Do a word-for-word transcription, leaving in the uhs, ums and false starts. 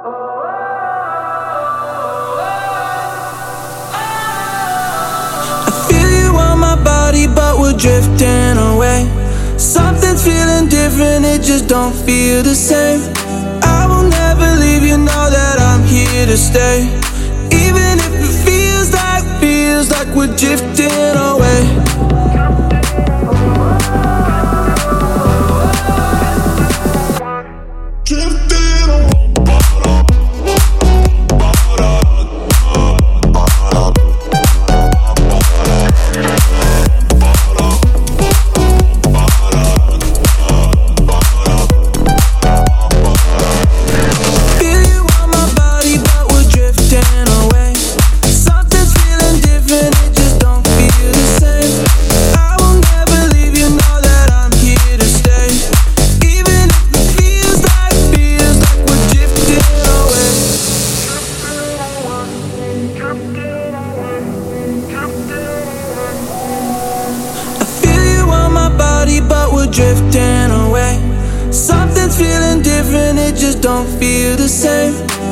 But we're drifting away. Something's feeling different, it just don't feel the same. I will never leave, you know that I'm here to stay. Even if it feels like, feels like we're drifting away. Drifting away. Drifting away. Something's feeling different, it just don't feel the same.